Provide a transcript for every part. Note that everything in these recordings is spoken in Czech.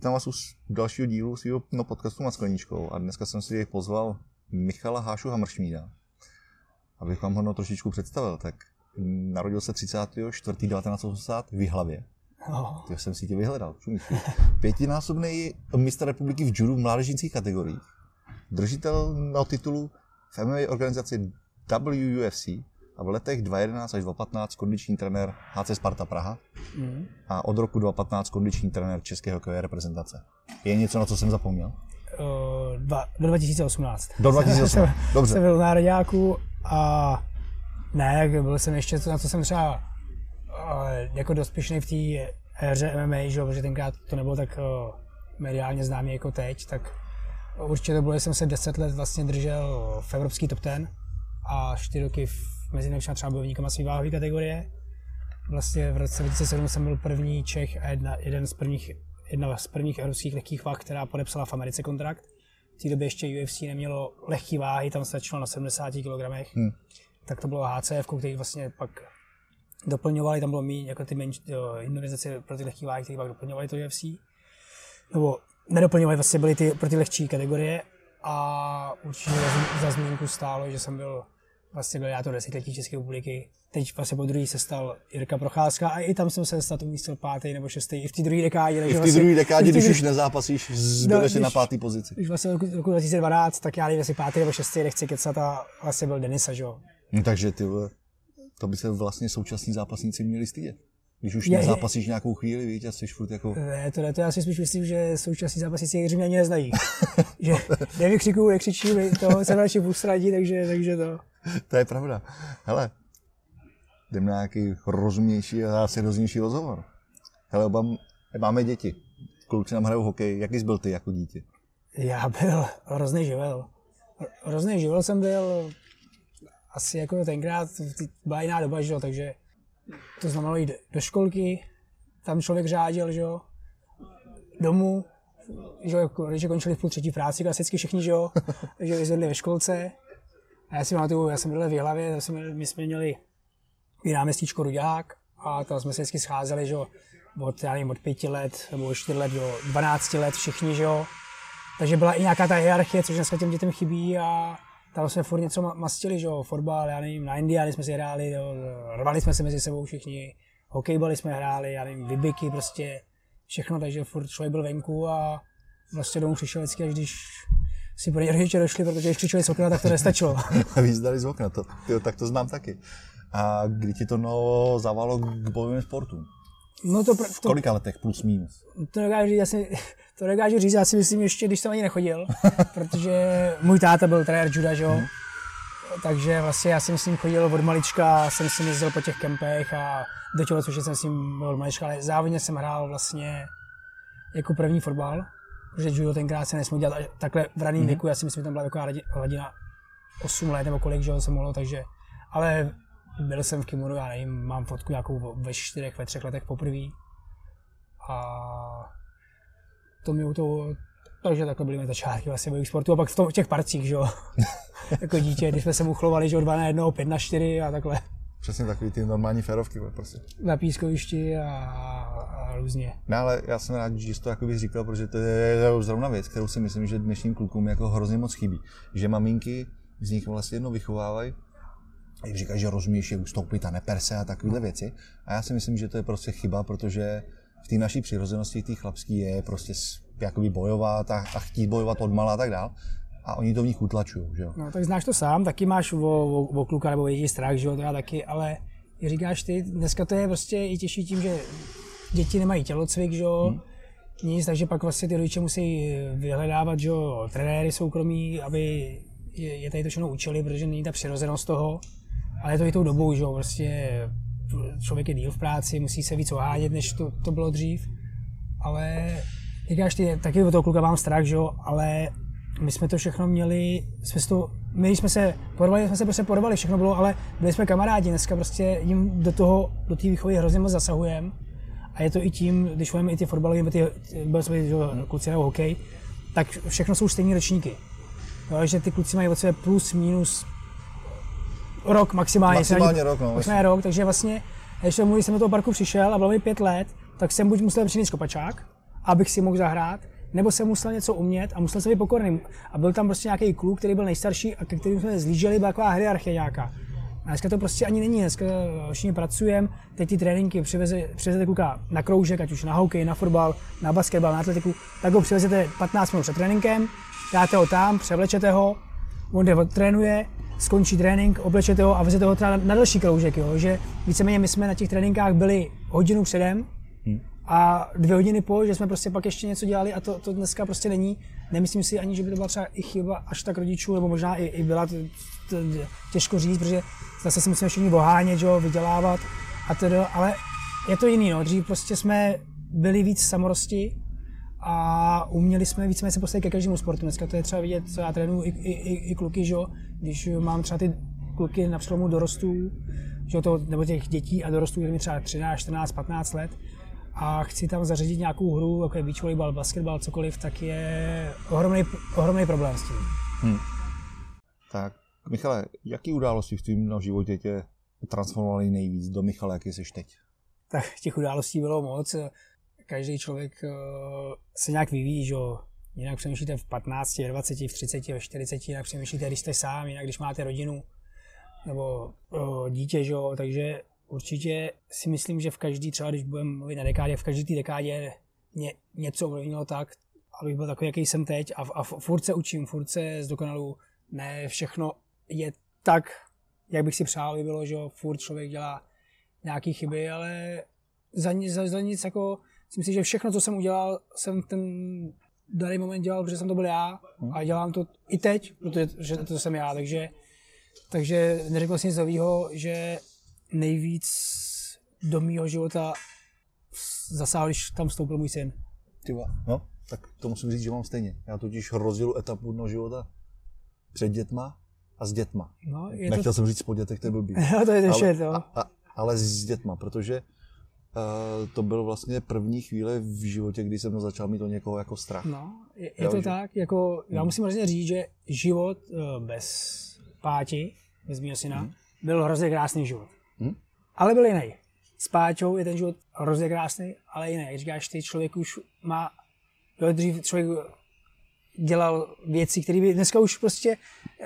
Vítám vás u dalšího dílu svého podcastu Nad skleničkou a dneska jsem si pozval Michala Hášu Hamršmída, abych vám ho trošičku představil. Tak narodil se 30.4.1980 v Jihlavě. To jsem si tě vyhledal. Pětinásobný mistr republiky v judu v mládežnických kategoriích. Držitel na titulu v MMA organizaci WUFC a v letech 2011 až 2015 kondiční trenér HC Sparta Praha a od roku 2015 kondiční trenér české hokejové reprezentace. Je něco, na co jsem zapomněl? Do 2018. Do 2018, dobře. Jsem byl v nároďáku a ne, byl jsem ještě, na co jsem třeba jako dospěšný v té éře MMA, že, protože tenkrát to nebylo tak mediálně známý jako teď, tak určitě to bylo, že jsem se 10 let vlastně držel v evropský top 10 a 4 roky mezi nejlepšíma třeba bojovníkama své váhové kategorie. Vlastně v roce 2007 jsem byl první Čech a jedna z prvních evropských lehkých váh, která podepsala v Americe kontrakt. V té době ještě UFC nemělo lehké váhy, tam se začalo na 70 kg. Tak to bylo HCF, který vlastně pak doplňovali, tam bylo méně jako ty menší organizace pro ty lehké váhy, které pak doplňovali to UFC. Nebo nedoplňovali, vlastně byly ty pro ty lehčí kategorie a určitě za zmínku stálo, že jsem byl já to 10letí České republiky. Teď vlastně po druhý se stal Jirka Procházka a i tam jsem se snad umístil 5. nebo 6. i v té druhé dekádě. I v té druhé dekádě, když už nezápasíš, zbydeš na 5. pozici. Už vlastně roku 2012, tak já nevím, jestli 5. nebo 6. nechci kecat a vlastně byl Denisa, že jo. No, takže ty to by se vlastně současní zápasníci měli stydět. Když už nezápasíš nějakou chvíli, víš, a jsi furt jako... Ne, to já si spíš myslím, že současní zápasníci hři mě ani neznají. Že nevykřikuju, nekřičím, toho se radši ústradí, takže to... To je pravda. Hele, jdem na nějaký rozumnější a serióznější rozhovor. Hele, máme děti. Kluci nám hrajou hokej. Jaký jsi byl ty jako dítě? Já byl hrozný živel. Hrozný živel jsem byl asi jako tenkrát, byla jiná doba, že jo, takže to znamenalo jít do školky, tam člověk řádil, že jo, domů, že jo, když končili v 2:30 práci, klasicky všichni, že jo, že vyzvedli ve školce. A já si pamatuju, já jsem byl v Jihlavě, my jsme měli i náměstíčko Ruďák a tam jsme se vždycky scházeli, že jo, od 5 let nebo 4 let do 12 let všichni, že jo. Takže byla i nějaká ta hierarchie, což dneska těm dětem chybí a tam jsme furt něco mastili, že jo, fotbal, já nevím, na Indiány jsme si hráli, jo, rvali jsme se mezi sebou všichni, hokejbaly jsme hráli, já nevím, vybiky, prostě všechno, takže furt člověk byl venku a vlastně domů přišel vždycky, až když si pro ně rodiče došli, protože když křičeli z okna, tak to nestačilo. Víc dali z okna, tak to znám taky. A kdy ti to zavalo k bojovým sportům? No v kolika letech plus minus? To nedokážu říct, já si myslím ještě, když jsem ani nechodil, protože můj táta byl trenér juda, že jo. Takže vlastně já jsem s ním chodil od malička, jsem s ním jezdil po těch kempech a do tělocvičny jsem s ním byl od malička, ale závodně jsem hrál vlastně jako první fotbal, protože judo tenkrát se nesměl dělat takhle v raném věku, já si myslím, že tam byla taková hladina 8 let nebo kolik, že jo, se mohlo, takže, ale byl jsem v kimono, já nevím, mám fotku nějakou ve 4, ve 3 letech poprvé a to mi u toho, takže takhle byly mé začátky vlastně bojových sportů a pak v těch parcích, že jo, jako dítě, když jsme se muchlovali, že 2-1, 5-4 a takhle. Přesně takový ty normální férovky, prostě. Na pískovišti a různě. No ale já jsem rád, že jsi to jako bych říkal, protože to je zrovna věc, kterou si myslím, že dnešním klukům jako hrozně moc chybí. Že maminky z nich vlastně jedno vychovávají, jak říkají, že rozumíš je ustoupit a neper se a takovéhle věci. A já si myslím, že to je prostě chyba, protože v té naší přirozenosti, té chlapský je prostě jakoby bojovat a chtít bojovat odmala a tak dál. A oni to v nich utlačují, že jo? No tak znáš to sám, taky máš o kluka nebo větší strach, že jo, to já taky, ale jak říkáš ty, dneska to je prostě i těžší tím, že děti nemají tělocvik, že jo, nic, takže pak vlastně ty rodiče musí vyhledávat, že jo, trenéry soukromí, aby je tady to všechno učili, protože není ta přirozenost toho, ale je to i tou dobou, že jo, prostě člověk je díl v práci, musí se víc ohánět, než to bylo dřív, ale říkáš ty, taky od toho kluka mám strach, že jo, ale my jsme to všechno měli, my jsme se porvali, všechno bylo, ale byli jsme kamarádi, dneska prostě jim do té výchovy hrozně moc zasahujeme a je to i tím, když jdeme i ty fotbalové, byli jsme kluci nebo hokej, tak všechno jsou stejní ročníky. Jo, že ty kluci mají od sebe plus, minus rok maximálně. Rok, takže vlastně, když jsem do toho parku přišel a bylo mi 5 let, tak jsem buď musel přinést kopačák, abych si mohl zahrát, nebo jsem musel něco umět a musel jsem být pokorný. A byl tam prostě nějaký kluk, který byl nejstarší a ke kterým jsme zlíželi, byla taková hierarchie nějaká. A dneska to prostě ani není, dneska všichni pracujeme, teď ty tréninky přivezete kluka na kroužek, ať už na hokej, na fotbal, na basketbal, na atletiku, tak ho přivezete 15 minut před tréninkem, dáte ho tam, převlečete ho, on jde odtrénuje, skončí trénink, oblečete ho a vezete ho třeba na další kroužek, jo? Že víceméně my jsme na těch tréninkách byli hodinu předem a 2 hodiny po, že jsme prostě pak ještě něco dělali a to dneska prostě není. Nemyslím si ani, že by to byla třeba i chyba až tak rodičů, nebo možná i byla to těžko říct, protože zase si musíme všichni ohánět, jo, vydělávat a teda, ale je to jiný, no. Dřív prostě jsme byli víc samorosti a uměli jsme víceméně se postavit ke každému sportu. Dneska to je třeba vidět, co já trénuju i kluky, že? Když mám třeba ty kluky na přelomu dorostů, že nebo těch dětí a dorostů, kterým je třeba 13, 14, 15 let a chci tam zařadit nějakou hru, jako je beach volleyball, basketball, cokoliv, tak je ohromný problém s tím. Tak, Michale, jaký události v tvém životě tě transformovaly nejvíc do Michala, jaký jsi teď? Tak těch událostí bylo moc. Každý člověk se nějak vyvíjí, že jinak přemýšlíte v 15, 20, v 30, ve 40, jinak přemýšlíte, když jste sám, jinak když máte rodinu nebo dítě, že? Takže určitě si myslím, že v každý, třeba když budeme mluvit na dekádě, v každé té dekádě něco ovlivnilo tak, abych byl takový, jaký jsem teď a furt se učím, furt se zdokonaluju. Ne všechno je tak, jak bych si přál, aby bylo, že furt člověk dělá nějaké chyby, ale za nic jako si myslím, že všechno, co jsem udělal, jsem v ten daný moment dělal, protože jsem to byl já a dělám to i teď, protože to jsem já, takže neřekl jsem nic nového, že nejvíc do mýho života zasáhl, když tam vstoupil můj syn. No, tak to musím říct, že mám stejně. Já totiž rozdělu etapu mého života před dětma a s dětma. No, nechtěl jsem říct po dětech, to je blbý. To je to. Ale s dětma, protože to byl vlastně první chvíle v životě, kdy jsem začal mít o někoho jako strach. No, je to tak, jako já musím hrozně říct, že život bez Páti, bez mýho syna, byl hrozně krásný život. Ale byl jiný. S Páťou je ten život hrozně krásný, ale jiný. Jak říkáš, ty člověk už má, dřív člověk dělal věci, které by dneska už prostě,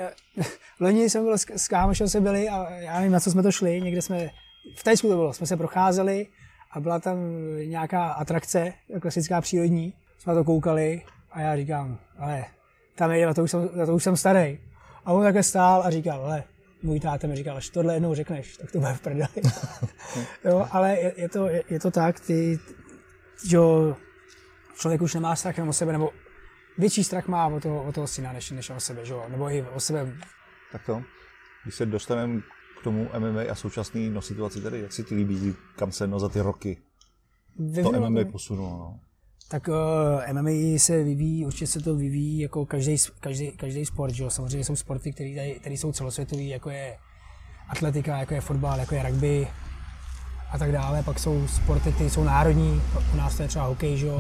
loni jsem byl s kámošem se byli a já nevím, na co jsme to šli, někde jsme, v Tajsku to bylo, jsme se procházeli a byla tam nějaká atrakce, klasická přírodní, jsme to koukali a já říkám, ale tam nejde, na to už jsem starý. A on takhle stál a říkal, ale můj táta mi říkal, až tohle jednou řekneš, tak to bude v prdeli. Jo, ale je to tak, že člověk už nemá strach jenom o sebe, nebo větší strach má o toho syna, než o sebe, že? Nebo i o sebe. Tak to, když se dostaneme k tomu MMA a současné situaci tady, jak si ti líbí, kam se za ty roky to MMA posunulo? No? Tak MMA se vyvíjí, určitě se to vyvíjí jako každý sport, že? Samozřejmě jsou sporty, které jsou celosvětové, jako je atletika, jako je fotbal, jako je rugby a tak dále. Pak jsou sporty, které jsou národní, u nás to je třeba hokej, že?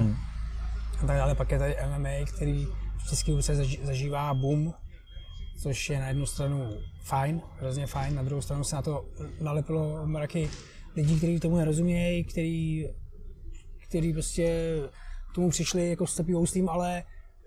A tak dále. Pak je tady MMA, který v České republice zažívá boom, což je na jednu stranu fajn, hrozně fajn, na druhou stranu se na to nalepilo mraky lidí, kteří tomu nerozumějí, kteří prostě k tomu přišli jako slepý houslím, ale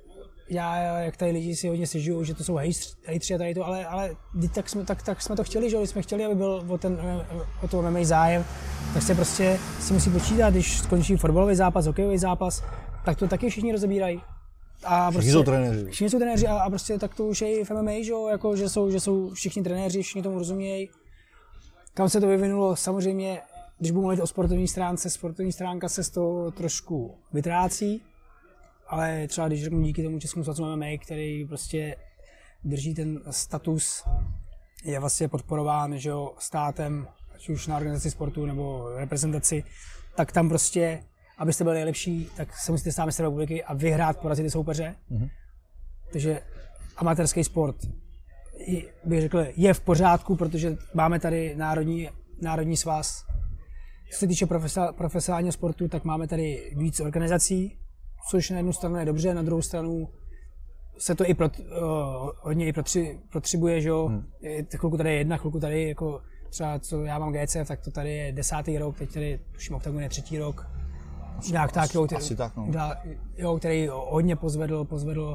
jak tady lidi si hodně stěžují, že to jsou hejtři a tady to, ale tak jsme to chtěli, že jsme chtěli, aby byl o to MMA zájem, tak se prostě si musí počítat, když skončí fotbalový zápas, hokejový zápas, tak to taky všichni rozebírají. A prostě, všichni jsou trenéři a prostě tak to už je i v MMA, jako, že jsou všichni trenéři, všichni tomu rozumějí. Kam se to vyvinulo, samozřejmě, když budu mluvit o sportovní stránce, sportovní stránka se z toho trošku vytrácí, ale třeba když řeknu díky tomu Českému svazu MMA, který prostě drží ten status, je vlastně podporován, že jo, státem, ať už na organizaci sportu nebo reprezentaci, tak tam prostě, abyste byli nejlepší, tak se musíte stát mistrem republiky a vyhrát, porazit ty soupeře. Takže amatérský sport, bych řekl, je v pořádku, protože máme tady národní svaz. Co se týče profesionálního sportu, tak máme tady víc organizací, což na jednu stranu je dobře, na druhou stranu se to i hodně protřibuje, že jo. Chvilku tady je jedna, chvilku tady, jako třeba co já mám GCF, tak to tady je 10. rok, teď tady tuším Octagon je 3. rok. nějak tak, jo, asi tak, no. Jo, který hodně pozvedl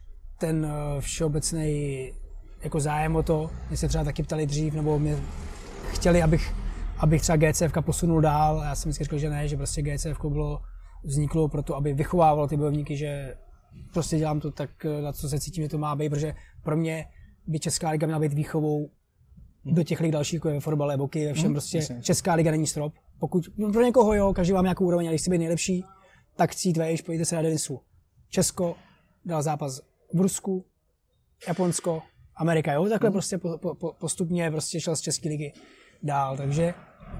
ten všeobecný jako zájem o to. Mě se třeba taky ptali dřív, nebo mě chtěli, abych třeba GCFka posunul dál. Já jsem vždycky řekl, že ne, že prostě GCFko vzniklo proto, aby vychovávalo ty bojovníky, že prostě dělám to tak, na co se cítím, že to má být, protože pro mě by Česká liga měla být výchovou do těch lig dalších, jako je ve fotbale, boky, ve všem prostě. Česká liga není strop. Pokud pro někoho jo, každý má nějakou úroveň, a když chce být nejlepší, tak chci jít vejš, pojďte se na Denisu. Česko dal zápas v Rusku, Japonsko, Amerika, jo, takhle prostě postupně prostě šel z České ligy dál, takže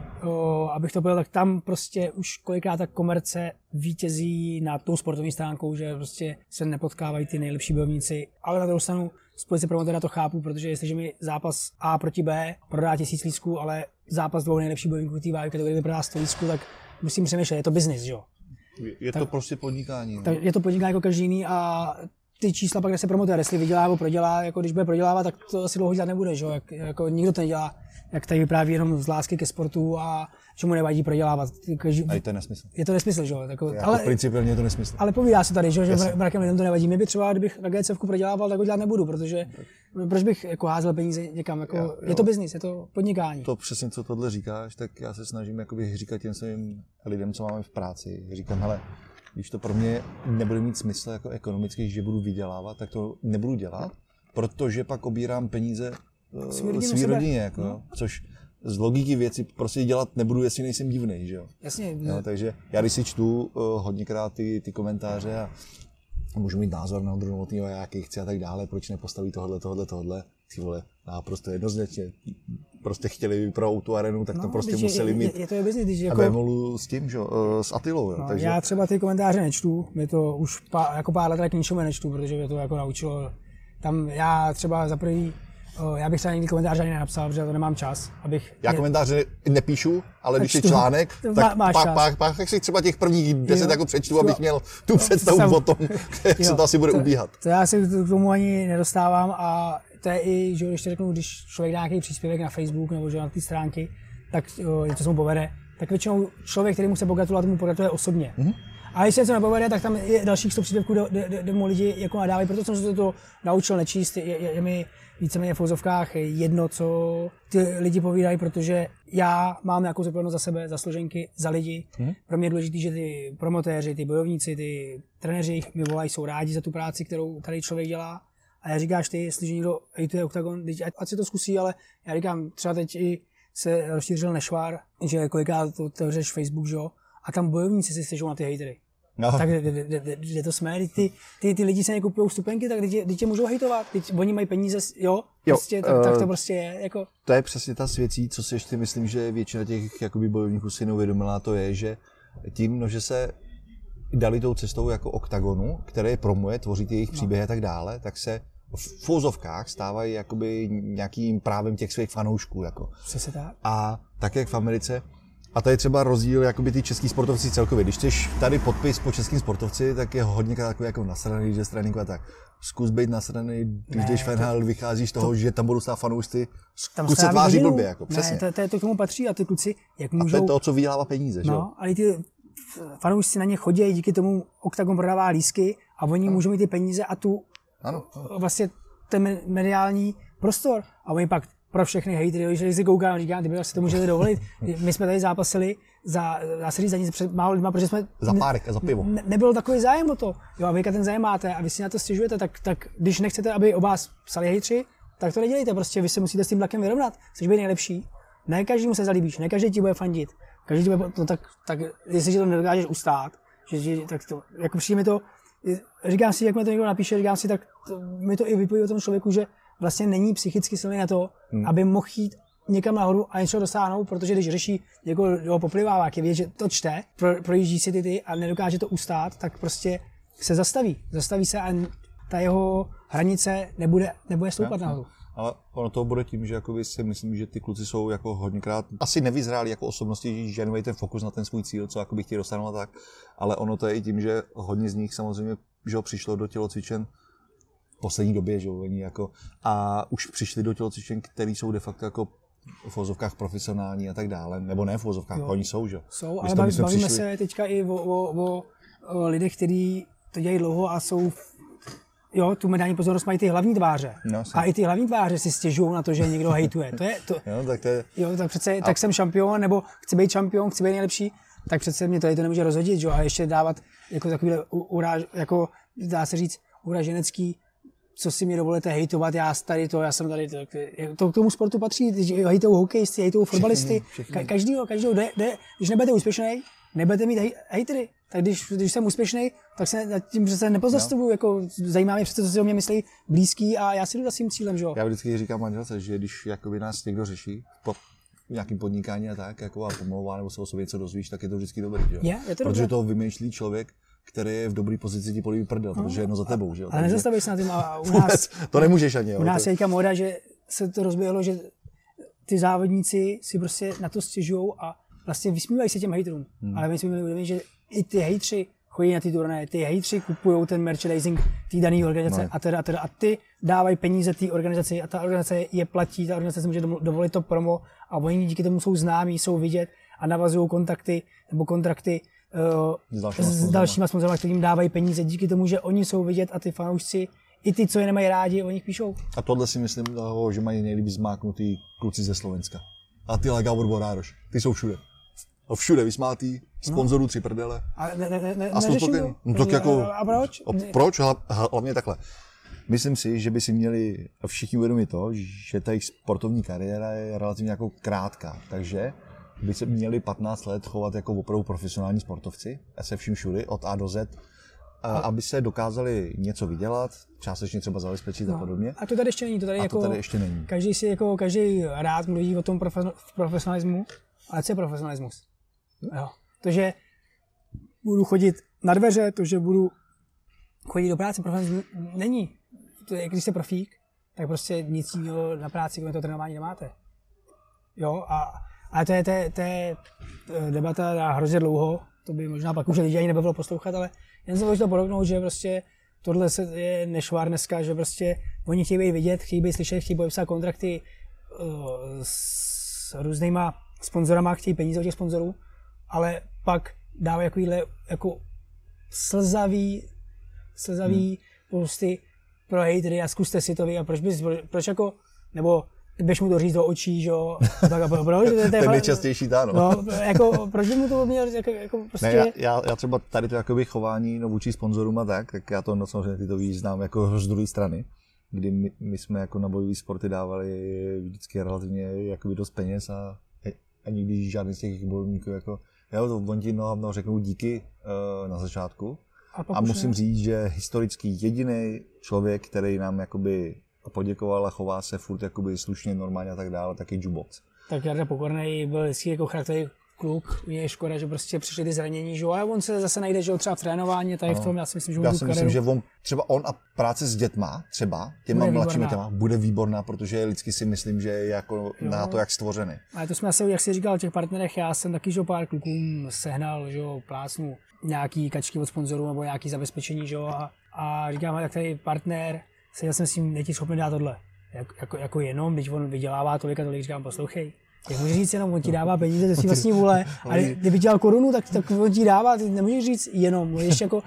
abych to byl, tak tam prostě už kolikrát ta komerce vítězí nad tou sportovní stránkou, že prostě se nepotkávají ty nejlepší bojovníci, ale na druhou stranu z pozice promotéra to chápu, protože jestliže mi zápas A proti B prodá 1000 lístků, ale zápas dvou nejlepších bojovníků té váhy kategorie prodá 100 lístků, tak musím přemýšlet, je to biznis, že jo. Je to prostě podnikání. Tak je to podnikání jako každý jiný a ty čísla pak, kde se promotér, jestli vydělá nebo prodělá, jako když bude prodělávat, tak to asi dlouho dělat nebude, že jo, jako nikdo to nedělá, jak tady vypráví jenom z lásky ke sportu a že mu nevadí prodělávat. A je to nesmysl. Je to nesmysl, že jo. Ale principiálně je to nesmysl. Ale povídá se tady, že mrakem lidem to nevadí. Mě by třeba, kdybych na GCFku prodělával, tak ho dělat nebudu, protože proč bych jako házel peníze někam, jako je to biznis, je to podnikání. To přesně, co tohle říkáš, tak já se snažím jakoby říkat těm svým lidem, co máme v práci. Říkám, hele, když to pro mě nebude mít smysl jako ekonomicky, že budu vydělávat, tak to nebudu dělat, protože pak obírám peníze svý rodině, jako, což z logiky věci prostě dělat nebudu, jestli nejsem divnej, že jo. Jasně. Jo, takže já když si čtu hodněkrát ty komentáře a můžu mít názor na Ondru Novotnýho, jaký chci a tak dále, proč nepostaví tohle, ty vole, naprosto jednoznačně. Prostě chtěli vyprout tu arenu, tak to prostě museli mít. Je to business, jako... A Vémolu s tím, že s Attilou, jo. No, Takže... Já třeba ty komentáře nečtu, mě to už jako pár let k ničemu nečtu, protože mě to jako naučilo. Tam já třeba za prvý, já bych třeba nikdy komentář ani nenapsal, protože to nemám čas, abych... Já komentáře nepíšu, ale když je článek, tak pak si třeba těch prvních 10 jako přečtu, abych měl tu představu o tom, jak se to asi bude ubíhat. To já se k tomu ani nedostávám a to je i, že když to řeknu, když člověk dá nějaký příspěvek na Facebook nebo že na ty stránky, tak něco se mu povede, tak většinou člověk, který mu se pogratulovat, mu pogratuluje osobně. A když se něco nepovede, tak tam je dalších 100 příspěvků, kde mu lidi jako nadávají, proto jsem se to naučil nečíst, je mi víceméně v fouzovkách jedno, co ty lidi povídají, protože já mám nějakou zodpovědnost za sebe, za složenky, za lidi. Pro mě je důležité, že ty promotéři, ty bojovníci, ty trenéři mi volají, jsou rádi za tu práci, kterou tady člověk dělá. A já říkáš ty, jestliže někdo hejtuje Octagon, ať si to zkusí, ale já říkám, třeba teď i se rozšířil nešvár, že kolikrát to otevřeš Facebook, že jo, a tam bojovníci si stěžují na ty hejtery. No. Tak kde to jsme, ty lidi se nekupují vstupenky, tak teď tě můžou hejtovat, oni mají peníze, jo prostě, tak to prostě je. Jako... To je přesně ta z věcí, co si ještě myslím, že většina těch jakoby bojovníků si neuvědomila, to je, že tím, že se dali tou cestou jako Octagonu, které je promuje, tvoří ty jejich příběhy a tak dále, tak se v fouzovkách stávají jakoby nějakým právem těch svých fanoušků. Jako. Přesně tak. A tak jak v Americe. A to je třeba rozdíl jakoby ty český sportovci celkově. Když chceš tady podpis po českým sportovci, tak je hodněkrát takový jako nasraný, že straník a tak. Zkus být nasraný, když jdeš FNHL, vycházíš z toho, že tam budou stát fanoušci, zkus se tváří blbě, jako, přesně. Ne, to k tomu patří a ty kluci, jak můžou... A to je to, co vydělává peníze, že jo? No, ale ty fanoušci na ně chodí, díky tomu Octagon prodává lístky a oni můžou mít ty peníze a tu vlastně ten mediální prostor. A oni pak pro všechny hejtry, když si koukám, říkám, ty si to můžete dovolit. My jsme tady zápasili za nic před málo lidma, protože jsme... Za párek a za pivo. Nebyl takový zájem o to. Jo, a vy ten zájem máte a vy si na to stěžujete, tak když nechcete, aby o vás psali hejtři, tak to nedělejte, prostě vy se musíte s tím tlakem vyrovnat. Chceš být nejlepší. Ne každému se zalíbíš, ne každý ti bude fandit. Každý ti bude, no tak jestliže to nedokážeš ustát, tak to, jako přijde mi to, říkám si, jak mi to někdo napíše, říkám si, tak mi to i vypoví o tom člověku, že vlastně není psychicky silný na to, aby mohl jít někam nahoru a něco dosáhnout, protože když řeší, někoho poplivává, jak je vidět, že to čte, projíždí si ty a nedokáže to ustát, tak prostě se zastaví se a ta jeho hranice nebude stoupat nahoru. Ale ono to bude tím, že si myslím, že ty kluci jsou jako hodněkrát asi nevyzráli jako osobnosti, že nemají ten fokus na ten svůj cíl, co jakoby chtějí dosáhnout a tak, ale ono to je i tím, že hodně z nich samozřejmě že přišlo do tělocvičen v poslední době, že oni jako a už přišli do tělocvičen, které jsou de facto jako v uvozovkách profesionální a tak dále, nebo ne v uvozovkách, oni jsou, že? Jsou, ale bavíme se teďka i o lidech, kteří to dělají dlouho a jsou, jo, tu mediální pozornost mají ty hlavní tváře. No, a i ty hlavní tváře si stěžují na to, že někdo hejtuje. Tak přece, tak jsem šampion, nebo chci být šampion, chci být nejlepší, tak přece mě to nemůže rozhodit, že? A ještě dávat jako takovýhle jako dá se říct, uraženecký, co si mi dovolíte hejtovat, já jsem tady, to k tomu sportu patří, hejtou hokejisty, hejtou fotbalisty, každýho, když nebudete úspěšný, nebudete mít hejtery, tak když jsem úspěšný, tak se nad tím přece nepozastavuju, jako zajímá mě přece, co si o mě myslí blízký a já si jdu za svým cílem, že jo. Já vždycky říkám manželce, že když jakoby nás někdo řeší, nějakým podnikání a tak, jako a pomlouvá, nebo se o sobě něco dozvíš, tak je to vždycky dobrý, že jo. Protože to vymýšlí člověk, který je v dobrý pozici, ti políbí prdel, protože je jedno za tebou, že jo. Ale nezastavíš se na tím a u nás... to nemůžeš ani, jo. U nás je teďka móda, že se to rozběhlo, že ty závodníci si prostě na to stěžujou a vlastně vysmívají se těm hejterům. Ale my si měli uvědomit, že i ty hejtři chodí na ty turnaje, ty hejtři kupují ten merchandising té dané organizace a ty dávají peníze té organizaci a ta organizace je platí, ta organizace si může dovolit to promo a oni díky tomu jsou známí, jsou vidět a navazují kontakty nebo kontrakty s dalšíma sponzory, kterým dávají peníze díky tomu, že oni jsou vidět a ty fanoušci, i ty, co je nemají rádi, o nich píšou. A tohle si myslím, že mají nejlíp zmáknutý kluci ze Slovenska. A ty Gábor Borároš, ty jsou všude. A všude vysmátý, sponzorů 3 prdele. A jsme spokojení. No tak jako... A proč? Proč? Hlavně takhle. Myslím si, že by si měli všichni uvědomit to, že ta jejich sportovní kariéra je relativně jako krátká. Takže by se měli 15 let chovat jako opravdu profesionální sportovci, se vším všudy, od A do Z, aby se dokázali něco vydělat, částečně třeba zabezpečit a podobně. A to tady ještě není. To tady ještě není. Každý rád mluví o tom profesionalismu, ale co je profesionalismus? Jo. To, že budu chodit na dveře, to, že budu chodit do práce, profesionalismus není. To je, když jste profík, tak prostě nic jiného na práci, kromě toho trénování nemáte. Jo, ale to je debata na hrozně dlouho, to by možná pak už lidi ani nebavilo poslouchat, ale jen jsem to porovnout, že prostě tohle je nešvár dneska, že prostě oni chtějí být vidět, chtějí být slyšet, chtějí podepsat kontrakty s různýma sponzorama, chtějí peníze od těch sponzorů, ale pak dávají jako slzavý posty pro hejtery a zkuste si to vy a proč jako, nebo běž mu to říct do očí, že jo, tak a proč? Ten nejčastější táno. No, jako, proč by mu to měl jako prostě... Ne, já třeba tady to jakoby chování vůči sponzorům a tak já to samozřejmě ty to víš, znám jako z druhé strany, kdy my jsme jako na bojové sporty dávali vždycky relativně jakoby dost peněz a nikdy žádný z těch bojovníků jako, jo, to oni ti řeknou díky na začátku a musím říct, že historicky jediný člověk, který nám jakoby poděkoval a chová se furt jakoby slušně, normálně a tak dále, taky Jubox. Tak Jarda Pokornej byl vždycky jako charakterový kluk, u něj je škoda, že prostě přišly ty zranění, že jo, ale on se zase najde, že jo, třeba v trénování, tady v tom, já si myslím, že třeba on a práce s dětma, třeba těma mladšími téma, bude výborná, protože lidsky si myslím, že je jako na to jak stvořený. Ale to jsme asi, jak jsi říkal, o těch partnerech, já jsem taky, že pár klukům sehnal, že jo, plácnu nějaký kačky od sponzorů nebo nějaký zabezpečení, že jo, a říkám, jak tady partner, já jsem s ním nejti schopný dát tohle. Jako jenom, když on vydělává tolik, říkám, poslouchej. Jak můžeš říct jenom, on ti dává peníze ze svý vlastní vůle, ale kdyby dělal korunu, tak on ti dává, ty nemůžeš říct jenom, ještě jako,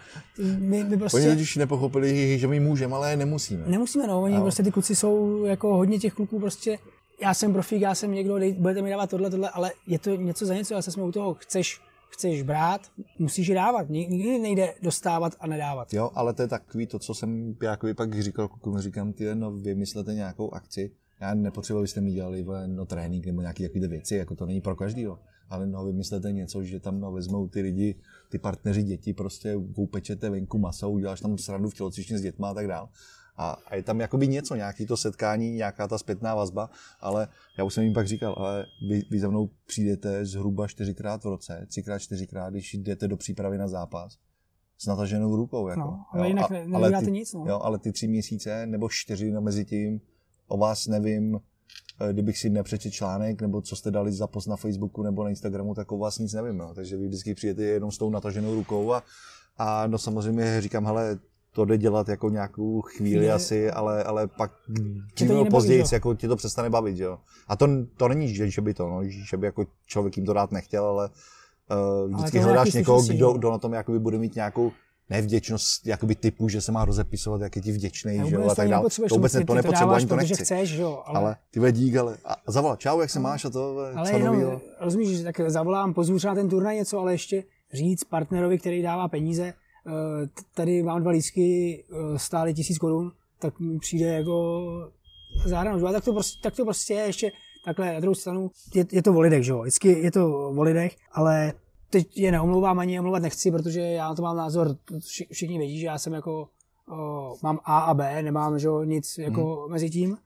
my prostě... Oni když nepochopili, že my můžeme, ale nemusíme. Nemusíme, no, oni prostě ty kluci jsou, jako hodně těch kluků prostě, já jsem profík, já jsem někdo, budete mi dávat tohle, ale je to něco za něco, já jsme u toho, chceš brát, musíš ji dávat. Nikdy nejde dostávat a nedávat. Jo, ale to je takový to, co jsem jakoby pak říkal, pokud říkám, vymyslete nějakou akci. Já nepotřebuji, abyste mi dělali trénink nebo nějaké takové věci, jako to není pro každýho. Ale vymyslete něco, že tam vezmou ty lidi, ty partneři děti, prostě upečete venku maso, uděláš tam srandu v tělocvičně s dětma a tak dál. A je tam jakoby něco, nějaký to setkání, nějaká ta zpětná vazba, ale já už jsem jim pak říkal, ale vy za mnou přijdete zhruba 4x v roce, 3x4x, když jdete do přípravy na zápas s nataženou rukou. Jako. No, ale jinak neděláte nic. No. Jo, ale ty 3 měsíce nebo 4 mezi tím, o vás nevím, kdybych si nepřečetl článek, nebo co jste dali za post na Facebooku nebo na Instagramu, tak o vás nic nevím. Jo. Takže vy vždycky přijdete jenom s tou nataženou rukou a samozřejmě říkám, hele, to jde dělat jako nějakou chvíli asi, ale pak později jako ti to přestane bavit, jo. A to není, že by to, no, že by jako člověk jim to dát nechtěl, ale vždycky hledáš někoho, kdo na tom jakoby bude mít nějakou nevděčnost jakoby typu, že se má rozepisovat, jak je ti vděčný, že jo, a tak dále. To vůbec to nepotřebuji, ani to nechci. Chceš, jo, ale ty dík, ale a zavolá, čau, jak se máš a to, ale co novýho. Rozumíš, tak zavolám, pozvu třeba ten turnaj něco, ale ještě říct partnerovi, který dává peníze, tady mám 2 lístky, stály 1000 korun, tak mi přijde jako záhranou, tak to prostě je ještě takhle na druhou stranu, je to o lidech, že jo, vždycky je to o lidech, ale teď je neomlouvám ani omlouvat nechci, protože já na to mám názor, všichni vědí, že já jsem jako, mám A a B, nemám že, nic jako mezi tím,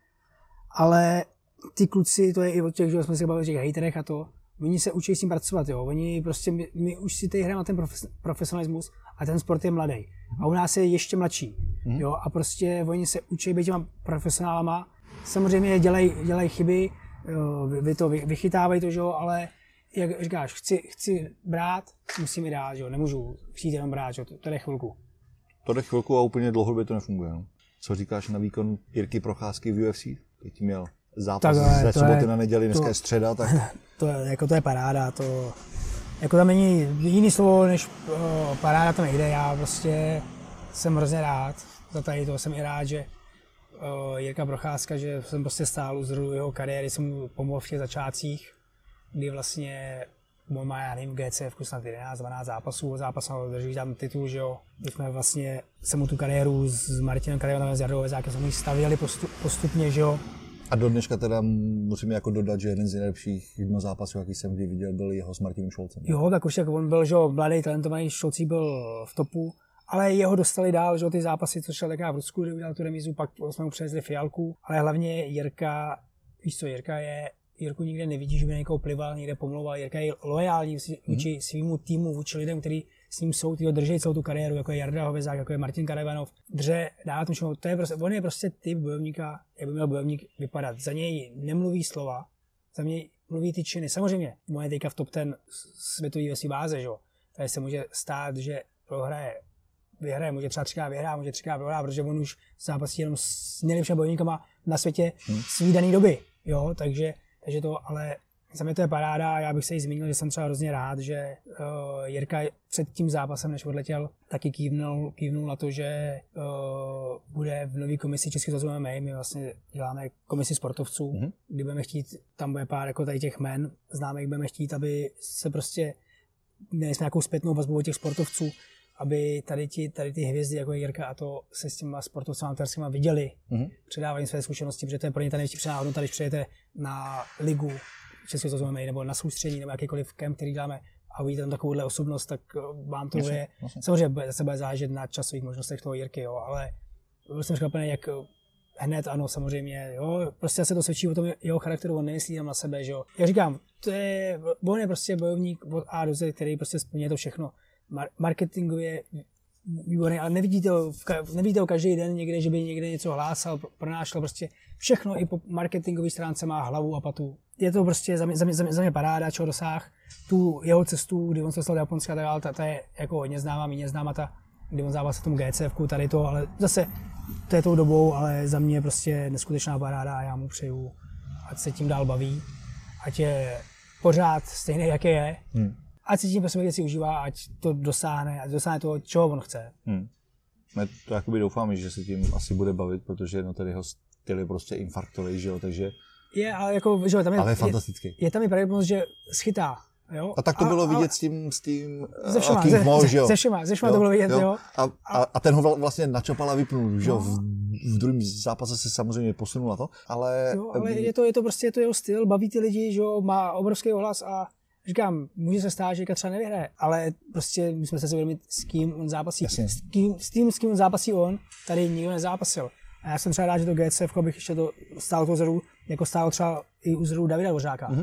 ale ty kluci, to je i od těch, že jsme se bavili o těch hejterech a to, oni se učí s tím pracovat, jo, oni prostě, my už si tady hrajeme na ten profesionalismus a ten sport je mladý a u nás je ještě mladší, jo, a prostě oni se učí být těma profesionálama, samozřejmě dělají chyby, vychytávají to, že jo, ale jak říkáš, chci brát, musím i dát, že jo, nemůžu přijít jenom brát, že jo, to jde chvilku. To jde chvilku a úplně dlouhodobě to nefunguje, no. Co říkáš na výkon Jirky Procházky v UFC? Teď měl zápas ze soboty na neděli, dneska je středa, tak... To je paráda, jako tam není jiný slovo, než paráda to nejde, já prostě jsem hrozně rád za tady to, jsem i rád, že Jirka Procházka, že jsem prostě stál u zrodu jeho kariéry, jsem mu pomohl v těch začátcích, kdy vlastně on má, já nevím, GCF snad 11-12 zápasů, drží tam titul, že jo. My jsme vlastně, jsem mu tu kariéru s Martinem Karabanovem, s Jardou Vezákem, jsme ji stavěli postupně, že jo. A do dneška teda musím jako dodat, že jeden z nejlepších zápasů, jaký jsem kdy viděl, byl jeho s Martinem Šolcem. Jo, tak už on byl, že jo, mladý, talentovaný, Šolcí byl v topu, ale jeho dostali dál, že jo, ty zápasy, co šel taká v Rusku, kde udělal tu remízu, pak jsme mu přivezli Fialku, ale hlavně Jirka, víš co, Jirku nikde nevidí, že by někoho plival, někde pomlouval. Jirka je loajální vůči svýmu týmu, vůči lidem, kteří s ním jsou, ty ho drží celou tu kariéru, jako je Jarda Hovězák, jako je Martin Karabanov. Dává tomu všechno. On je prostě typ bojovníka, jak by měl bojovník vypadat. Za něj nemluví slova, za něj mluví ty činy. Samozřejmě, moje teďka v top 10 světový ve svý váze, že jo. Tady se může stát, že vyhraje, může třeba 3krát vyhrát, může 3krát prohrát, protože on už zápasí jenom s nejlepšími bojovníkama na světě svý daný doby, jo, takže to, ale za mě to je paráda a já bych se jí zmínil, že jsem třeba hrozně rád, že Jirka před tím zápasem, než odletěl, taky kývnul na to, že bude v nový komisi Českého svazu MMA. My vlastně děláme komisi sportovců, kdy budeme chtít, tam bude pár jako tady těch jmen známých, budeme chtít, aby se prostě měli jsme nějakou zpětnou vazbu od těch sportovců, aby tady ty hvězdy, jako je Jirka a to se s těma sportovcima amatérskýma viděli, předávají své zkušenosti, protože to je pro ně ta největší přidaná hodnota, když přijete na ligu Českého svazu MMA nebo na soustředění nebo jakýkoliv kemp, který děláme a uvidíte tam takovouhle osobnost, tak vám to je. Samozřejmě se bude záležet na časových možnostech toho Jirky, jo, ale byl jsem překvapený, jak hned ano, samozřejmě, jo, prostě se to svědčí o tom jeho charakteru, on nemyslí tam na sebe, že jo. Jak říkám, on je prostě bojovník od A do Z, který prostě splňuje to všechno. Marketingově výborný, ale nevidíte ho každý den někde, že by někde něco hlásal, pronášel, prostě všechno i po marketingové stránce má hlavu a patu. Je to prostě za mě paráda, čeho dosáh. Tu jeho cestu, kdy on se dostal do Japonska, ta je jako hodně známá, méně známá, kdy on zápasil v tom GCFku, tady to, ale zase to je tou dobou, ale za mě je prostě neskutečná paráda a já mu přeju, ať se tím dál baví, ať je pořád stejný, jak je. Ať si tím prostě věci užívá, ať to dosáhne toho, čeho on chce. My to jakoby doufáme, že se tím asi bude bavit, protože no, tady jeho styl je prostě infarktový, že jo, takže... Je, ale jako, že jo, tam je fantastický. Je tam i pravděpodobnost, že schytá, jo. A tak to bylo vidět s tím ze všema to bylo vidět, jo. A ten ho vlastně načapal a vypnul, že jo. V druhém zápase se samozřejmě posunul na to, ale... Jo, ale je to prostě jeho styl, baví ty lidi, že jo, má obrovský ohlas a říkám, může se stát, že třeba nevyhraje, ale prostě my jsme se uvědomit, s kým on zápasí. S kým on zápasí tady nikdo nezápasil. A já jsem třeba rád, že to GCF, abych ještě to stálo toho zrodu, jako stálo třeba i u zrodu Davida Dvořáka.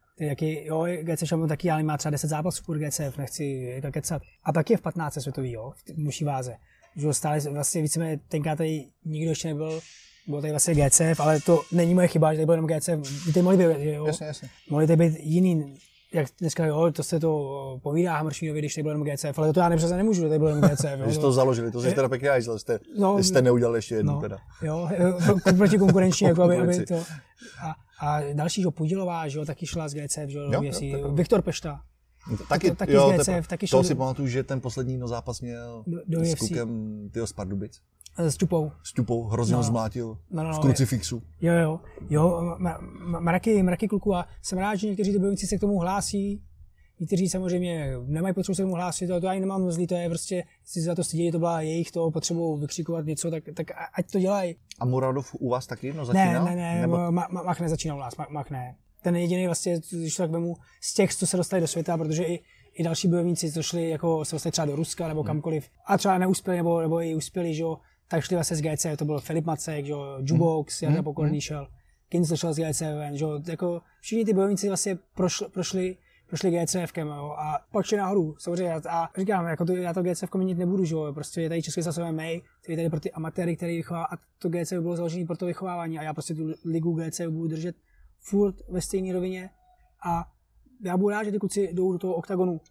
Jo, GCF šampion taky, ale má třeba 10 zápasů kur GCF, nechci kecat. A taky je v 15 světový, jo, v mužší váze. Že stále vlastně víceméně tenkrát tady nikdo ještě nebyl, bylo tady vlastně GCF, ale to není moje chyba, že tady byl jenom GCF. Ty mohli být, jo. Jasně. Mohli tady být jiný jak dneska, jo, to se to povídá Hamršínovi, když tady byl jenom GCF, ale to já nepřesně nemůžu, že tady byl jenom GCF. Když to založili, to si teda pěkně ajzl, jste neudělali ještě jednu teda. Jo, proti konkurenční, jako aby to. A další, že Pudilová, že jo, taky šla z GCF, že jo, Viktor Pešta. Taky z GCF, taky šel. To si pamatuju, že ten poslední zápas měl s klukem z Pardubicc. S Ťupou. Hrozně ho zmlátil v krucifixu. Jo, mraky kluků a jsem rád, že někteří ty bojovníci se k tomu hlásí, někteří samozřejmě nemají potřebu se k tomu hlásit, to ani nemám zlý, to je prostě, jestli za to stydějí, to byla jejich to potřebou vykřikovat něco, tak ať to dělají. A Muradov u vás taky jedno začínal? Ne, Mach nezačínal u nás, Mach ne. Ten jediný vlastně, když to tak vemu, z těch, co se dostali do světa, protože i další bojovníci, co šli jako se dostali třeba do Ruska nebo kamkoliv, a třeba neuspěli nebo i uspěli, že jo, tak šli vlastně z GC, to byl Filip Macek, že jo, Jubox, Jarda Pokorný šel, Kinz šel z GCF, že jo, jako všichni ty bojovníci vlastně prošli GCFkem, jo, a pak šli nahoru, samozřejmě, a říkám, jako já to GCF měnit nebudu, že jo, prostě je tady Český svaz MMA, který tady pro ty amatéry, který vychová, a to GCF bylo založené pro to vychovávání, a já prostě tu ligu GCF budu držet furt ve stejné rovině, a já budu rád, že ty kluci jdou do toho oktagonu.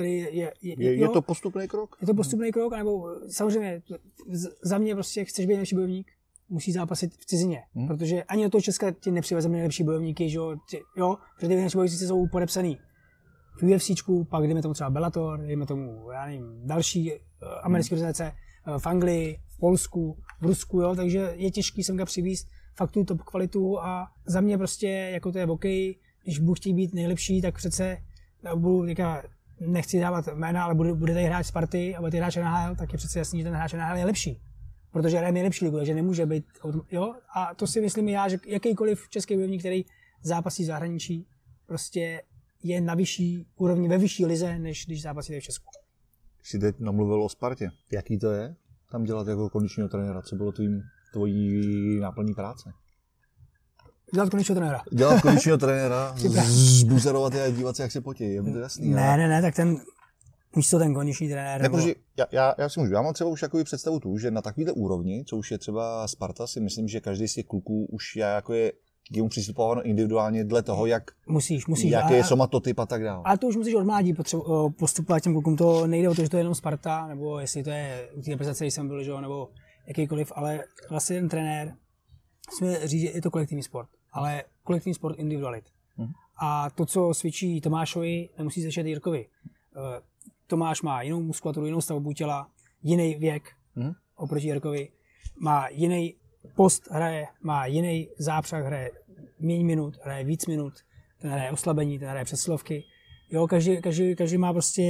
Je to postupný krok? Je to postupný krok, nebo samozřejmě za mě prostě chceš být nejlepší bojovník, musí zápasit v cizině, protože ani do toho Česka ti nepřivezeme nejlepší bojovníky, že jo, protože ty nejlepší bojovníci jsou podepsaný v UFCčku, pak jdeme tomu třeba Bellator, jdeme tomu, já nevím, další americké organizace v Anglii, v Polsku, v Rusku, jo, takže je těžký semka přivízt fakt tu top kvalitu, a za mě prostě, jako to je hokej, když budu chtít být nejlepší, tak přece budu nechci dávat jména, ale bude tady hráč Sparty a bude tady hráč NHL, tak je přece jasný, že ten hráč NHL je lepší. Protože hraje nejlepší ligu, takže nemůže být, jo, a to si myslím já, že jakýkoliv český bojovník, který zápasí v zahraničí, prostě je na vyšší úrovni, ve vyšší lize, než když zápasí tady v Česku. Jsi teď namluvil o Spartě. Jaký to je tam dělat jako kondičního trenéra? Co bylo tvojí náplní práce? Dělat kondičního trenéra, zbuzerovat a dívat se, jak se potí, je mi to jasný. Ne, tak ten, místo ten kondiční trenér. Protože já si můžu, já mám třeba už takový představu tu, že na takovýhle úrovni, co už je třeba Sparta, si myslím, že každý z těch kluků už jako je k němu přistupováno individuálně dle toho, jak musíš, jaký je somatotyp a tak dále. Ale to už musíš od mládí postupovat těm klukům, to nejde o to, že to je jenom Sparta, nebo jestli to je u té reprezentace, když jsem byl, že, nebo jakýkoliv, ale vlastně ten trenér, musíme říct, že je to kolektivní sport, ale kolektivní sport individualit. A to, co svědčí Tomášovi, nemusí svědčit Jirkovi. Tomáš má jinou muskulaturu, jinou stavbu těla, jiný věk oproti Jirkovi, má jiný post hraje, má jiný zápřah, hraje méně minut, hraje víc minut, ten hraje oslabení, ten hraje přesilovky. Jo, každý má prostě,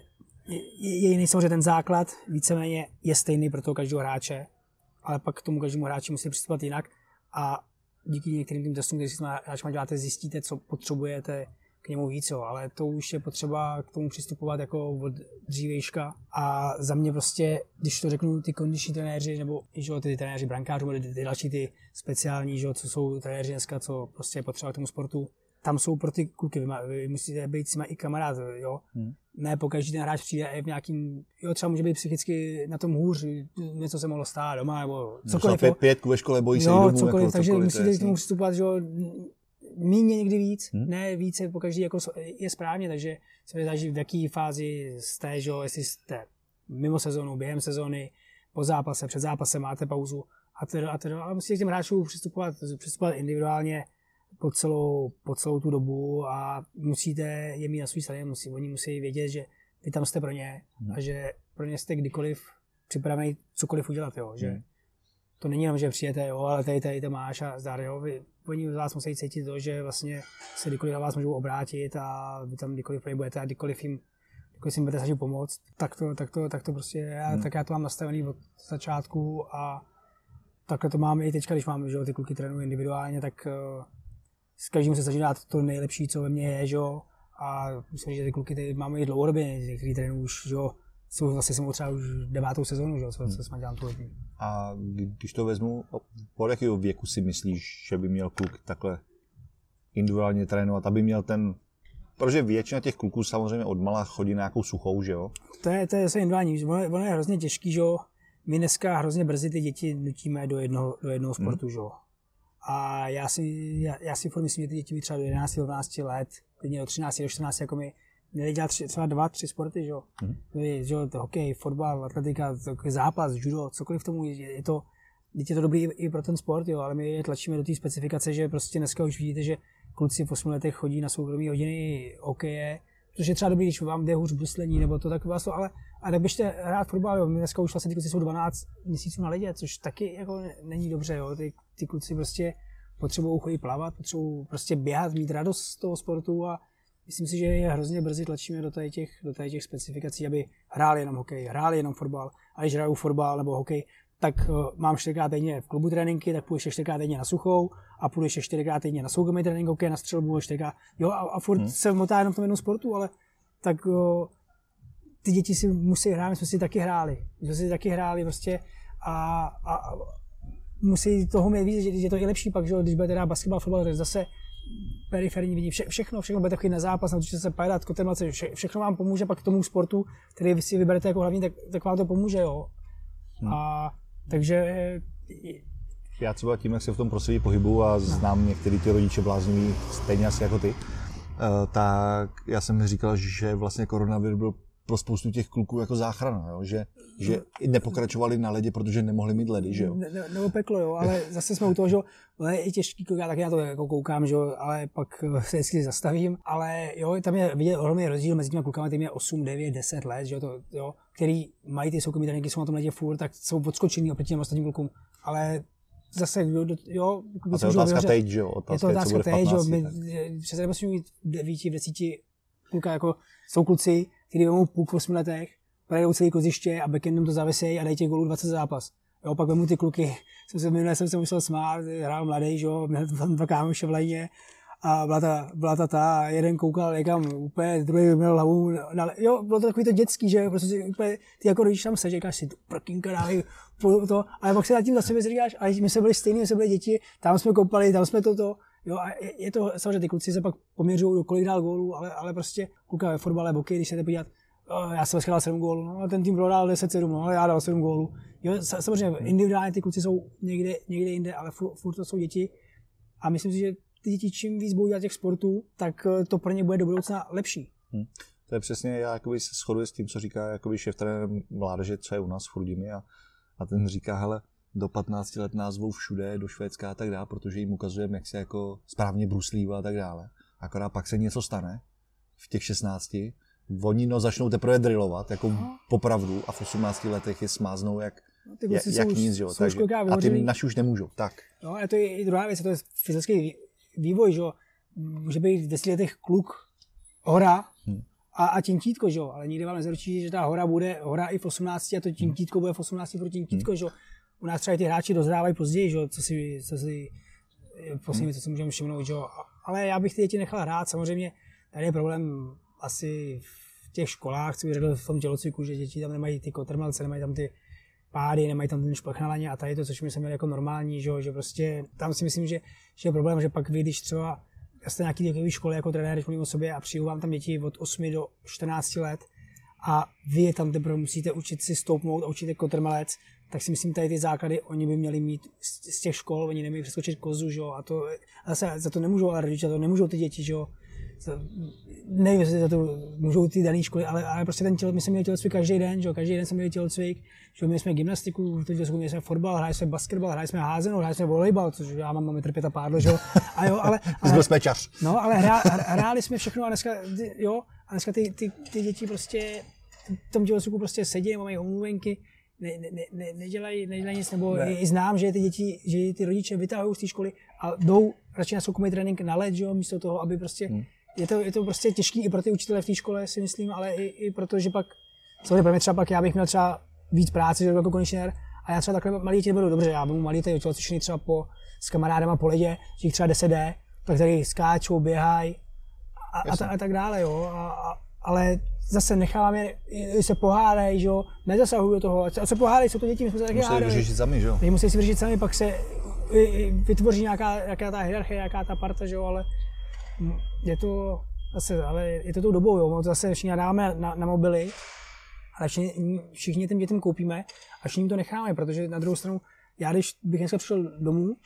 je jiný, samozřejmě ten základ, víceméně je stejný pro toho každého hráče, ale pak k tomu každému hráči musí přistupovat jinak, a díky některým tým testům, když s hráčima děláte, zjistíte, co potřebujete k němu víc, ale to už je potřeba k tomu přistupovat jako od dřívejška. A za mě prostě, když to řeknu, ty kondiční trenéři, nebo ty trenéři brankářů, ty další ty speciální, co jsou trenéři dneska, co prostě je potřeba k tomu sportu, tam jsou pro ty kluky, vy musíte být s nimi i kamarád, jo. Ne pokaždý ten hráč přijde v nějakým, jo, třeba může být psychicky na tom hůř, něco se mohlo stát doma, nebo cokoliv. Třeba pětku ve škole, bojí se domů. Cokoliv, jako, takže musíte k tomu přistupovat, že jo, míně někdy víc, ne více pokaždý jako je správně, takže se záleží, v jaké fázi jste, že jo, jestli jste mimo sezónu, během sezóny, po zápase, před zápasem máte pauzu a teda, ale musíte k těm hráčům přistupovat individuálně po celou tu dobu a musíte je mít na svý straně, oni musí vědět, že vy tam jste pro ně a že pro ně jste kdykoliv připravený cokoliv udělat, jo, že to není jenom, že přijete, jo, ale tady to máš a zdar, jo, oni z vás musí cítit to, že vlastně se kdykoliv na vás můžou obrátit a vy tam kdykoliv pro ně budete a kdykoliv jim budete snažit pomoct, tak to prostě, tak já to mám nastavený od začátku a takhle to mám i teďka, když mám, že ty kluky trénuji individuálně, tak s každým se snažím dát to nejlepší, co ve mně je, že jo, a myslím, že ty kluky máme i dlouhodobě, který trénují už, že jo, jsou vlastně jsem třeba už 9. sezónu, že jo, co jsme dělám tu hodně. A když to vezmu, od jakého věku si myslíš, že by měl kluk takhle individuálně trénovat, aby měl ten, protože většina těch kluků samozřejmě odmala chodí na nějakou suchou, že jo? To je individuální, ono je hrozně těžký, že jo, my dneska hrozně brzy ty děti nutíme do jednoho sportu, že jo. A já si furt myslím, že ty děti by třeba do 11, 12 let, klidně do 13, do 14, jako my měli dělat třeba 2, 3 sporty, že jo. Že jo, to hokej, fotbal, atletika, zápas, judo, cokoliv tomu, je to dobrý i pro ten sport, jo, ale my je tlačíme do té specifikace, že prostě dneska už vidíte, že kluci v 8 letech chodí na soukromé hodiny hokeje, což je třeba dobrý, když vám jde hůř bruslení nebo to takové, ale tak běžte hrát fotbal, jo. My dneska už vlastně ty kluci jsou 12 měsíců na ledě, což taky jako není dobře, jo. Ty kluci prostě potřebují chodit plavat, potřebují prostě běhat, mít radost z toho sportu a myslím si, že je hrozně brzy tlačíme do těch specifikací, aby hráli jenom hokej, hráli jenom fotbal. A když hraju fotbal nebo hokej, tak mám 4x týdně v klubu tréninky, tak půjdu ještě 4x týdně na suchou a půjdu ještě 4x týdně na soukromý trénink, hokej, na střelbu, 4x. Jo, a furt se motá jenom v tom jednom sportu, ale tak ty děti si musí hrát, my jsme si taky hráli prostě a musí toho mít víc, že je to i lepší pak, že když budete hrát basketbal, fotbal, tak zase periferní vidí, všechno budete chodit na zápas, naučíte se padat, kotrmelce, všechno vám pomůže pak k tomu sportu, který vy si vyberete jako hlavní, tak vám to pomůže, jo. A takže já třeba tím, jak se v tom prostředí pohybuju a znám některý ty rodiče blázniví stejně asi jako ty, tak já jsem říkal, že vlastně koronavir byl pro spoustu těch kluků jako záchrana, jo? Že nepokračovali na ledě, protože nemohli mít ledy, že jo? Nebo peklo, jo, ale zase jsme u toho, že je i těžký, já taky na to jako koukám, že jo, ale pak se vždycky zastavím, ale jo, tam je vidět ohromný rozdíl mezi těmi klukami, tím je 8, 9, 10 let, že jo, který mají ty soukromí tréninky, jsou na tom ledě furt, tak jsou odskočený oproti těm ostatním klukům, ale zase, jo, a to je otázka teď, že jo? Je to otázka teď, jo, přece nemusíme mít 9, 10 kluka, jako jsou kluci, kteří vemou půl v 8 letech, projedou celý koziště a backendem to zavesejí a dají těch gólů 20 zápas. Jo, pak vemu ty kluky, minule jsem se musel smát, hrál mladý, že jo, měl tam 2 kámoše v lajně a byla ta, jeden koukal někam úplně, druhý měl hlavu, jo, bylo to takový to dětský, že prostě úplně, ty jako rodič tam se, říkáš si, tu prkínka dávej, to, ale pak se nad tím za sebe říkáš, ale my jsme byli stejní, my jsme byli děti, tam jsme koupali, tam jsme toto. Jo, a je to samozřejmě, ty kluci se pak poměřují, do kolik dál gólů, ale prostě kluka ve fotbale, hokej, když se jdete podívat, já jsem dal 7 gólů, no, a ten tým prodal 10-7, no, ale já dal 7 gólů. Jo, samozřejmě individuálně ty kluci jsou někde jinde, ale furt to jsou děti a myslím si, že ty děti čím víc budou dělat těch sportů, tak to pro ně bude do budoucna lepší. To je přesně, já jakoby se shoduji s tím, co říká jakoby šéf trenér mládeže, co je u nás v Chrudimi a ten říká, hele, do 15 let nás zvou všude, do Švédska a tak dále, protože jim ukazujeme, jak se jako správně bruslí a tak dále. Akorát pak se něco stane v těch 16, oni začnou teprve drillovat, jako popravdu a v 18 letech je smáznou jak nic, jo. Takže, a ty naši už nemůžou, tak. No, a to je i druhá věc, to je fyzický vývoj, že jo. Může být v 10 letech kluk hora a tintítko, že jo, ale nikdy vám nezaručí, že ta hora bude hora i v 18 a to tintítko bude v 18 pro tintítko, že jo. U nás třeba ty hráči dozrávají později, že? Co si poslední, co si můžeme všimnout, že? Ale já bych ty děti nechal hrát, samozřejmě tady je problém asi v těch školách, co bych řekl v tom tělocviku, že děti tam nemají ty kotrmelce, nemají tam ty pády, nemají tam ten šplch na laně a tady to, což my jsme měli jako normální, že prostě tam si myslím, že je problém, že pak vy, když třeba jste nějaký takové školy jako trenér, když mluvím o sobě a přijdu vám tam děti od 8 do 14 let a vy je tam teprve musíte učit si stoupnout a učit kotrmelec, tak si myslím, tady ty základy oni by měli mít z těch škol, oni nemají přeskočit kozu, že jo, a zase za to nemůžou, ale rodiče to nemůžou ty děti, že jo. Nevím, jestli za to můžou ty dané školy, ale prostě my jsme měli tělocvik každý den, že jo, každý den jsme měli tělocvik, že měli jsme gymnastiku, měli jsme fotbal, hráli jsme basketbal, hráli jsme házenou, hráli jsme volejbal, což já mám 1,5 m pádlo, že jo. A jo, ale byl smečař. No, ale hráli jsme všechno a dneska ty děti prostě v tom tělocviku prostě sedí, mají omluvenky, nedělají nic, nebo i znám, že ty děti, že ty rodiče vytahují z té školy a jdou radši na soukromý trénink na led, že jo, místo toho, aby prostě, je to prostě těžký i pro ty učitele v té škole, si myslím, ale i proto, že pak, samozřejmě pro mě třeba pak já bych měl třeba víc práce, že jako kondičnér, a já třeba takhle malí děti nebudou dobře, já budu malý tady tělocvičný třeba s kamarádama po ledě, že jich třeba 10 jde, tak tady skáčou, běhají a tak dále, jo, ale zase nechávám je, se pohádají, že jo, nezasahují do toho, a se pohádají, jsou to děti, my jsme se taky hádali. Musí vyřešit sami, že jo. Musí si vyřešit sami, pak se vytvoří nějaká ta hierarchie, nějaká ta parta, že jo, ale je to tou dobou, jo, zase všichni dáme na mobily, ale všichni těm dětem koupíme a všichni to necháme, protože na druhou stranu, já když bych dneska přišel domů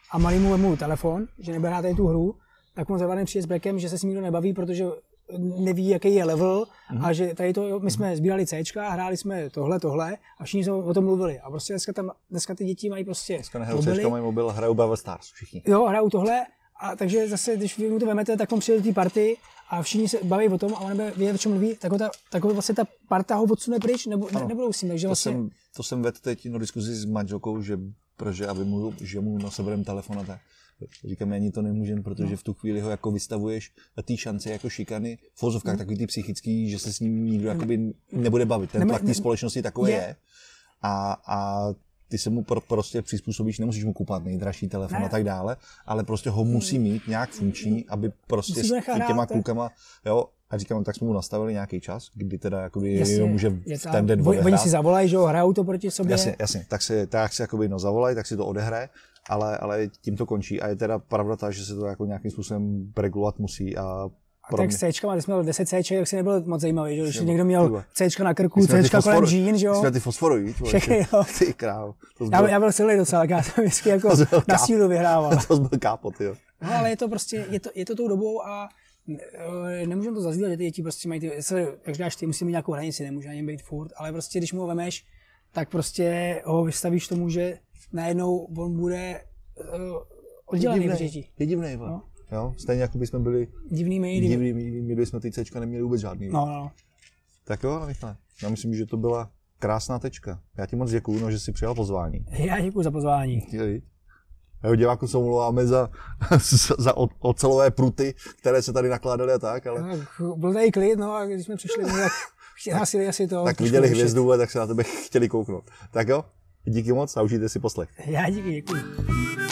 a malýmu vemu telefon, že nebude hrát tady tu hru, tak on zavádne přijde s Blackem, že se s ním nikdo nebaví, protože neví, jaký je level a že tady to, my jsme sbírali Cčka, hráli jsme tohle a všichni jsme o tom mluvili. A prostě dneska ty děti mají prostě dneska nehrajou Cčka, mají mobil, hrajou Brawl Stars všichni. Jo, hrajou tohle a takže zase, když vy mu to vemete, tak on přijde do té party a všichni se baví o tom a on nebude vědět, o čem mluví, tak vlastně ta parta ho odsune pryč, nebudou s ním, takže vlastně... To jsem vedl teď na diskuzi s manželkou, že mu seberem telefon a tak. Říkám, ani to nemůžem, protože v tu chvíli ho jako vystavuješ té šance jako šikany, v vozovkách takový ty psychický, že se s ním nikdo jakoby nebude bavit. Ten tlak té společnosti takový je. A ty se mu prostě přizpůsobíš, nemusíš mu kupovat nejdražší telefon a tak dále, ale prostě ho musí mít nějak funkční, aby prostě s těma klukama, jo, a říkám, tak jsme mu nastavili nějaký čas, kdy teda jakoby může v ten den odehrát. Oni si zavolají, že jo, hrajou to proti sobě. Jasně, tak si jakoby zavolají, tak si to odehraje, ale tím to končí a je teda pravda ta, že se to jako nějakým způsobem regulovat musí a tak s Cčkama, když jsme měl 10 Cček, tak si nebylo moc zajímavý, že když někdo měl Cčka na krku, Cčka kolem džín, že jo. Jsme ty fosforový, všechny, jo. Ty král. Já byl silný docela, já jsem vždycky jako na sílu vyhrával. To byl kápot, jo. No ale je to prostě, je to tou dobou a nemůžeme to zazdílet, že ty děti prostě mají, jak říkáš, ty musí mít nějakou hranici, nemůže ani být furt, ale prostě když mu ho vemeš, tak prostě ho vystavíš tomu, že najednou on bude oddělený v děti. Je divnej, no. Jo, stejně jako bychom byli divný, my bychom ty Cčka neměli vůbec žádný. No. Tak jo, Michale, já myslím, že to byla krásná tečka. Já ti moc děkuju, že jsi přijal pozvání. Já děkuju za pozvání. Jo, diváku se omlouváme za ocelové pruty, které se tady nakládaly a tak, ale... Tak, byl tady klid, no a když jsme přišli, tak hlasili asi to. Tak viděli hvězdu, tak se na tebe chtěli kouknout. Tak jo, díky moc a užijte si poslech. Já děkuji.